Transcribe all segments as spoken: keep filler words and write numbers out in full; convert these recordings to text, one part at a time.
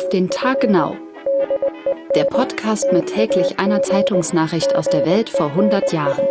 den Tag genau. Der Podcast mit täglich einer Zeitungsnachricht aus der Welt vor hundert Jahren.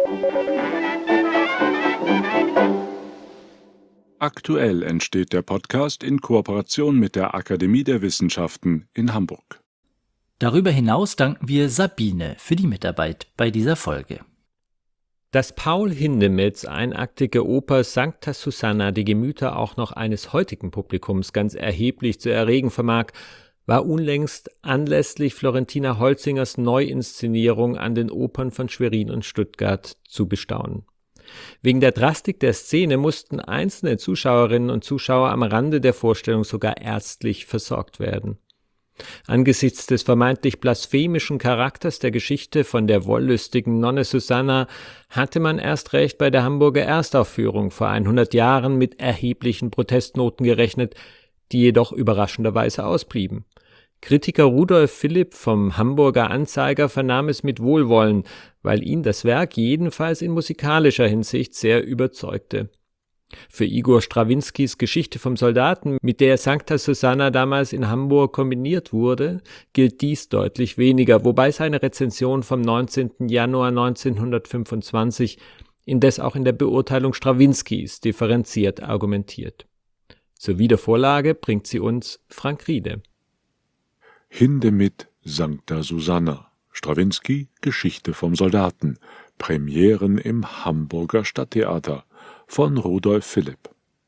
Aktuell entsteht der Podcast in Kooperation mit der Akademie der Wissenschaften in Hamburg. Darüber hinaus danken wir Sabine für die Mitarbeit bei dieser Folge. Dass Paul Hindemiths einaktige Oper Sancta Susanna die Gemüter auch noch eines heutigen Publikums ganz erheblich zu erregen vermag, war unlängst anlässlich Florentina Holzingers Neuinszenierung an den Opern von Schwerin und Stuttgart zu bestaunen. Wegen der Drastik der Szene mussten einzelne Zuschauerinnen und Zuschauer am Rande der Vorstellung sogar ärztlich versorgt werden. Angesichts des vermeintlich blasphemischen Charakters der Geschichte von der wollüstigen Nonne Susanna hatte man erst recht bei der Hamburger Erstaufführung vor hundert Jahren mit erheblichen Protestnoten gerechnet, die jedoch überraschenderweise ausblieben. Kritiker Rudolf Philipp vom Hamburger Anzeiger vernahm es mit Wohlwollen, weil ihn das Werk jedenfalls in musikalischer Hinsicht sehr überzeugte. Für Igor Strawinskys Geschichte vom Soldaten, mit der Sancta Susanna damals in Hamburg kombiniert wurde, gilt dies deutlich weniger, wobei seine Rezension vom neunzehnten Januar neunzehnhundertfünfundzwanzig indes auch in der Beurteilung Strawinskys differenziert argumentiert. Zur Wiedervorlage bringt sie uns Frank Riede. Hindemith Sancta Susanna, Strawinsky Geschichte vom Soldaten, Premieren im Hamburger Stadttheater von Rudolf Philipp.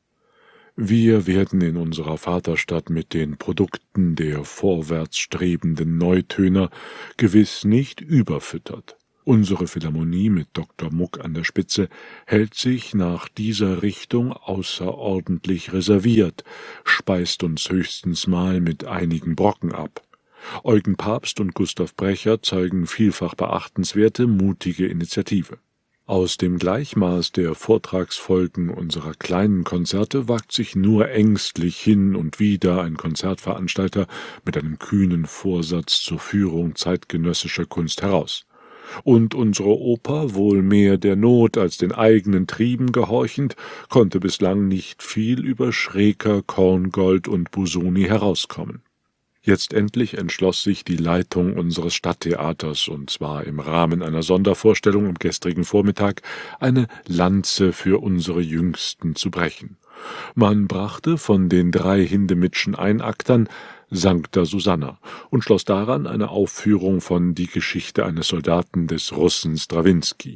Wir werden in unserer Vaterstadt mit den Produkten der vorwärts strebenden Neutöner gewiss nicht überfüttert. Unsere Philharmonie mit Doktor Muck an der Spitze hält sich nach dieser Richtung außerordentlich reserviert, speist uns höchstens mal mit einigen Brocken ab. Eugen Pabst und Gustav Brecher zeigen vielfach beachtenswerte, mutige Initiative. Aus dem Gleichmaß der Vortragsfolgen unserer kleinen Konzerte wagt sich nur ängstlich hin und wieder ein Konzertveranstalter mit einem kühnen Vorsatz zur Führung zeitgenössischer Kunst heraus. Und unsere Oper, wohl mehr der Not als den eigenen Trieben gehorchend, konnte bislang nicht viel über Schreker, Korngold und Busoni herauskommen. Jetzt endlich entschloss sich die Leitung unseres Stadttheaters, und zwar im Rahmen einer Sondervorstellung am gestrigen Vormittag, eine Lanze für unsere Jüngsten zu brechen. Man brachte von den drei Hindemithschen Einaktern Sancta Susanna und schloss daran eine Aufführung von Die Geschichte eines Soldaten des Russen Strawinsky.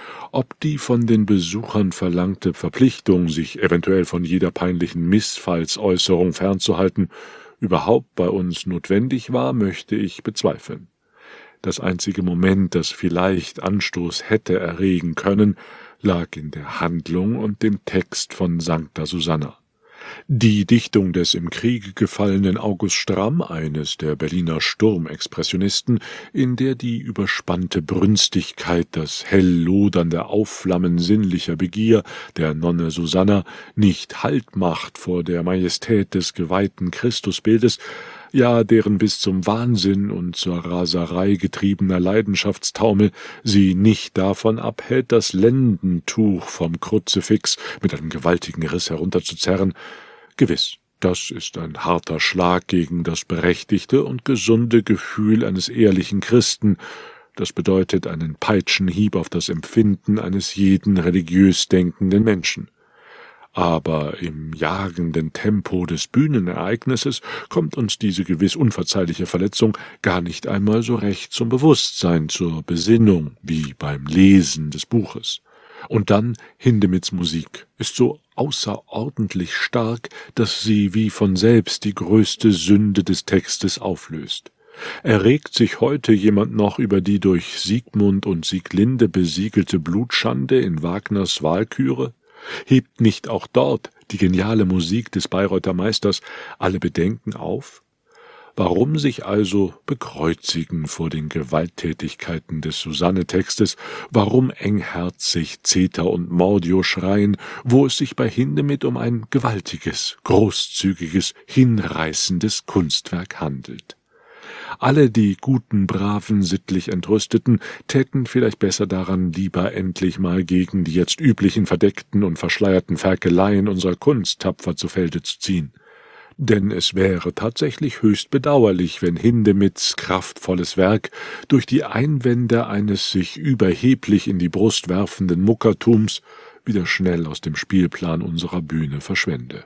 Ob die von den Besuchern verlangte Verpflichtung, sich eventuell von jeder peinlichen Missfallsäußerung fernzuhalten, überhaupt bei uns notwendig war, möchte ich bezweifeln. Das einzige Moment, das vielleicht Anstoß hätte erregen können, lag in der Handlung und dem Text von Sancta Susanna. Die Dichtung des im Kriege gefallenen August Stramm, eines der Berliner Sturmexpressionisten, in der die überspannte Brünstigkeit, das hell lodernde Aufflammen sinnlicher Begier der Nonne Susanna nicht Halt macht vor der Majestät des geweihten Christusbildes, ja deren bis zum Wahnsinn und zur Raserei getriebener Leidenschaftstaumel sie nicht davon abhält, das Lendentuch vom Kruzifix mit einem gewaltigen Riss herunterzuzerren. Gewiss, das ist ein harter Schlag gegen das berechtigte und gesunde Gefühl eines ehrlichen Christen. Das bedeutet einen Peitschenhieb auf das Empfinden eines jeden religiös denkenden Menschen. Aber im jagenden Tempo des Bühnenereignisses kommt uns diese gewiss unverzeihliche Verletzung gar nicht einmal so recht zum Bewusstsein, zur Besinnung, wie beim Lesen des Buches. Und dann Hindemiths Musik ist so außerordentlich stark, dass sie wie von selbst die größte Sünde des Textes auflöst. Erregt sich heute jemand noch über die durch Siegmund und Sieglinde besiegelte Blutschande in Wagners Walküre? Hebt nicht auch dort die geniale Musik des Bayreuther Meisters alle Bedenken auf? Warum sich also bekreuzigen vor den Gewalttätigkeiten des Susanne-Textes? Warum engherzig Zeter und Mordio schreien, wo es sich bei Hindemith um ein gewaltiges, großzügiges, hinreißendes Kunstwerk handelt? Alle die guten, braven, sittlich Entrüsteten täten vielleicht besser daran, lieber endlich mal gegen die jetzt üblichen verdeckten und verschleierten Ferkeleien unserer Kunst tapfer zu Felde zu ziehen. Denn es wäre tatsächlich höchst bedauerlich, wenn Hindemiths kraftvolles Werk durch die Einwände eines sich überheblich in die Brust werfenden Muckertums wieder schnell aus dem Spielplan unserer Bühne verschwände.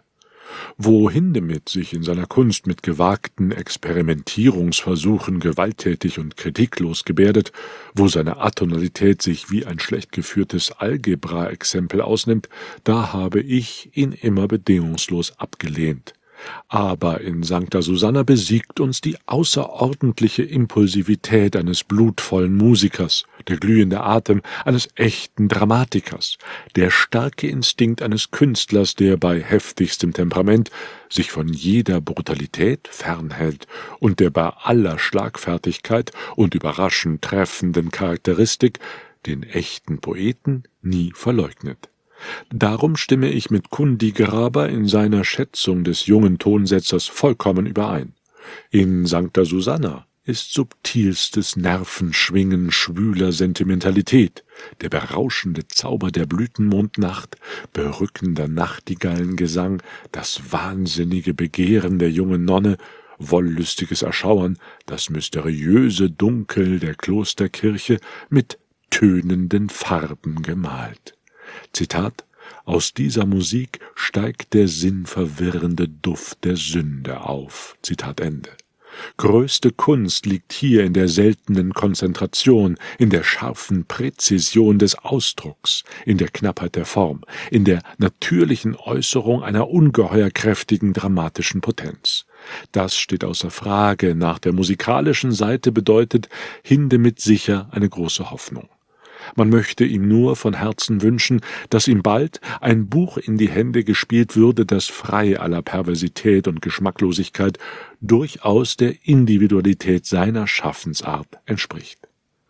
Wo Hindemith sich in seiner Kunst mit gewagten Experimentierungsversuchen gewalttätig und kritiklos gebärdet, wo seine Atonalität sich wie ein schlecht geführtes Algebra-Exempel ausnimmt, da habe ich ihn immer bedingungslos abgelehnt. Aber in Sancta Susanna besiegt uns die außerordentliche Impulsivität eines blutvollen Musikers, der glühende Atem eines echten Dramatikers, der starke Instinkt eines Künstlers, der bei heftigstem Temperament sich von jeder Brutalität fernhält und der bei aller Schlagfertigkeit und überraschend treffenden Charakteristik den echten Poeten nie verleugnet. Darum stimme ich mit Kundigraber in seiner Schätzung des jungen Tonsetzers vollkommen überein. In Sancta Susanna ist subtilstes Nervenschwingen schwüler Sentimentalität, der berauschende Zauber der Blütenmondnacht, berückender Nachtigallengesang, das wahnsinnige Begehren der jungen Nonne, wollüstiges Erschauern, das mysteriöse Dunkel der Klosterkirche mit tönenden Farben gemalt. Zitat: »Aus dieser Musik steigt der sinnverwirrende Duft der Sünde auf.« Zitat Ende. Größte Kunst liegt hier in der seltenen Konzentration, in der scharfen Präzision des Ausdrucks, in der Knappheit der Form, in der natürlichen Äußerung einer ungeheuer kräftigen dramatischen Potenz. Das steht außer Frage. Nach der musikalischen Seite bedeutet Hindemith sicher eine große Hoffnung. Man möchte ihm nur von Herzen wünschen, dass ihm bald ein Buch in die Hände gespielt würde, das frei aller Perversität und Geschmacklosigkeit durchaus der Individualität seiner Schaffensart entspricht.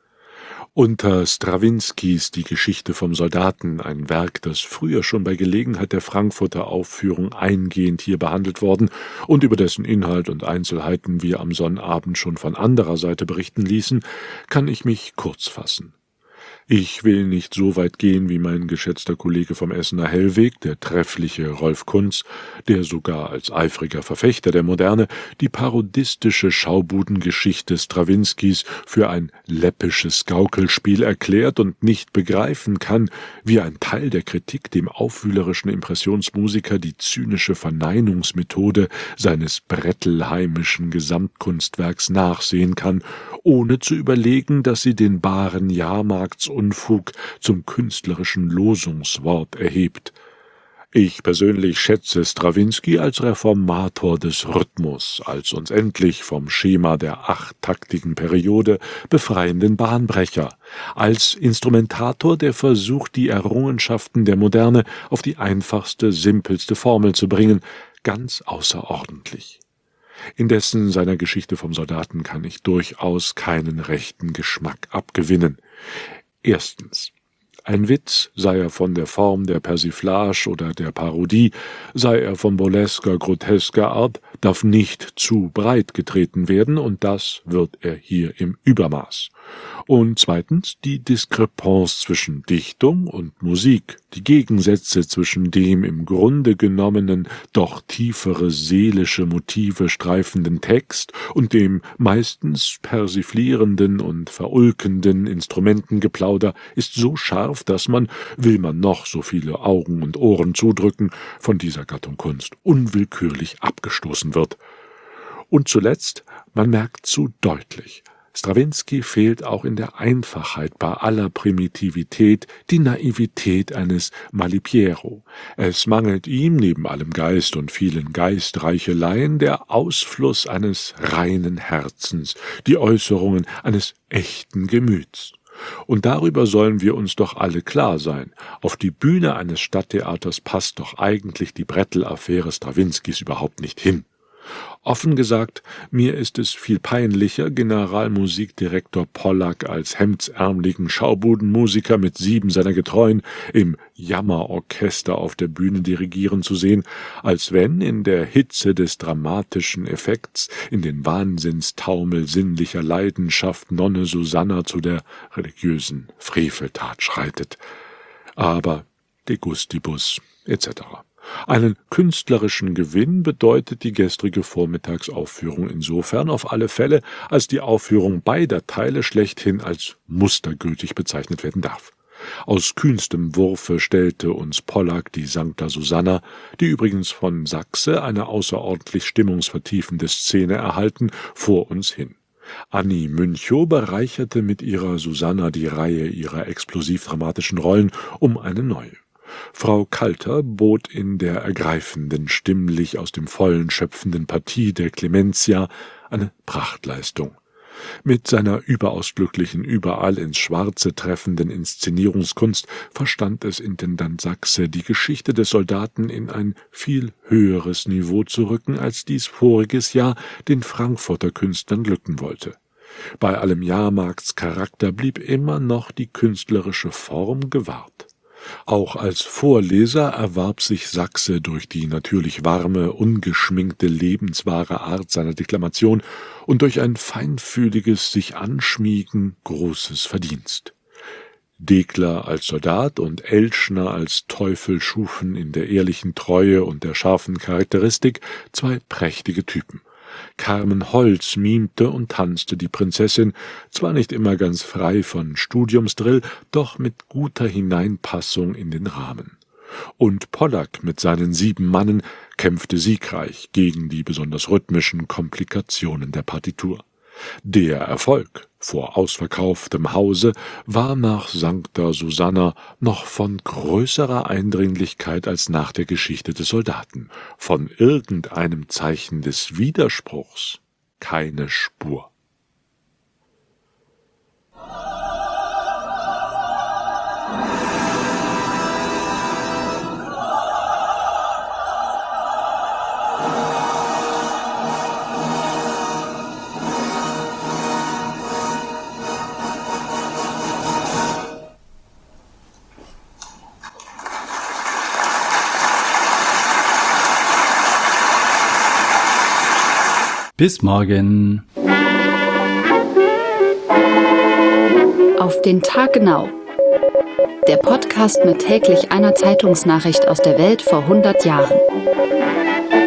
Unter Strawinskys Die Geschichte vom Soldaten, ein Werk, das früher schon bei Gelegenheit der Frankfurter Aufführung eingehend hier behandelt worden und über dessen Inhalt und Einzelheiten wir am Sonnabend schon von anderer Seite berichten ließen, kann ich mich kurz fassen. Ich will nicht so weit gehen wie mein geschätzter Kollege vom Essener Hellweg, der treffliche Rolf Kunz, der sogar als eifriger Verfechter der Moderne die parodistische Schaubudengeschichte Strawinskys für ein läppisches Gaukelspiel erklärt und nicht begreifen kann, wie ein Teil der Kritik dem aufwühlerischen Impressionsmusiker die zynische Verneinungsmethode seines brettelheimischen Gesamtkunstwerks nachsehen kann, ohne zu überlegen, dass sie den baren Jahrmarktsunfug zum künstlerischen Losungswort erhebt. Ich persönlich schätze Strawinsky als Reformator des Rhythmus, als uns endlich vom Schema der achttaktigen Periode befreienden Bahnbrecher, als Instrumentator, der versucht, die Errungenschaften der Moderne auf die einfachste, simpelste Formel zu bringen, ganz außerordentlich. Indessen seiner Geschichte vom Soldaten kann ich durchaus keinen rechten Geschmack abgewinnen. Erstens. Ein Witz, sei er von der Form der Persiflage oder der Parodie, sei er von burlesker, grotesker Art, darf nicht zu breit getreten werden, und das wird er hier im Übermaß. Und zweitens die Diskrepanz zwischen Dichtung und Musik, die Gegensätze zwischen dem im Grunde genommenen doch tiefere seelische Motive streifenden Text und dem meistens persiflierenden und verulkenden Instrumentengeplauder ist so scharf, dass man, will man noch so viele Augen und Ohren zudrücken, von dieser Gattung Kunst unwillkürlich abgestoßen wird. Und zuletzt, man merkt zu deutlich, Strawinsky fehlt auch in der Einfachheit bei aller Primitivität die Naivität eines Malipiero. Es mangelt ihm, neben allem Geist und vielen Geistreicheleien, der Ausfluss eines reinen Herzens, die Äußerungen eines echten Gemüts. Und darüber sollen wir uns doch alle klar sein. Auf die Bühne eines Stadttheaters passt doch eigentlich die Brettel-Affäre Strawinskys überhaupt nicht hin. Offen gesagt, mir ist es viel peinlicher, Generalmusikdirektor Pollack als hemdsärmeligen Schaubudenmusiker mit sieben seiner Getreuen im Jammerorchester auf der Bühne dirigieren zu sehen, als wenn in der Hitze des dramatischen Effekts, in den Wahnsinnstaumel sinnlicher Leidenschaft Nonne Susanna zu der religiösen Freveltat schreitet. Aber de gustibus et cetera. Einen künstlerischen Gewinn bedeutet die gestrige Vormittagsaufführung insofern auf alle Fälle, als die Aufführung beider Teile schlechthin als mustergültig bezeichnet werden darf. Aus kühnstem Wurfe stellte uns Pollack die Sancta Susanna, die übrigens von Sachse eine außerordentlich stimmungsvertiefende Szene erhalten, vor uns hin. Annie Münchow bereicherte mit ihrer Susanna die Reihe ihrer explosiv-dramatischen Rollen um eine neue. Frau Kalter bot in der ergreifenden, stimmlich aus dem Vollen schöpfenden Partie der Clementia eine Prachtleistung. Mit seiner überaus glücklichen, überall ins Schwarze treffenden Inszenierungskunst verstand es Intendant Sachse, die Geschichte des Soldaten in ein viel höheres Niveau zu rücken, als dies voriges Jahr den Frankfurter Künstlern glücken wollte. Bei allem Jahrmarktscharakter blieb immer noch die künstlerische Form gewahrt. Auch als Vorleser erwarb sich Sachse durch die natürlich warme, ungeschminkte, lebenswahre Art seiner Deklamation und durch ein feinfühliges Sich-Anschmiegen großes Verdienst. Dekler als Soldat und Elschner als Teufel schufen in der ehrlichen Treue und der scharfen Charakteristik zwei prächtige Typen. Carmen Holz mimte und tanzte die Prinzessin, zwar nicht immer ganz frei von Studiumsdrill, doch mit guter Hineinpassung in den Rahmen. Und Pollack mit seinen sieben Mannen kämpfte siegreich gegen die besonders rhythmischen Komplikationen der Partitur. Der Erfolg vor ausverkauftem Hause war nach Sancta Susanna noch von größerer Eindringlichkeit als nach der Geschichte des Soldaten. Von irgendeinem Zeichen des Widerspruchs keine Spur. Bis morgen. Auf den Tag genau. Der Podcast mit täglich einer Zeitungsnachricht aus der Welt vor hundert Jahren.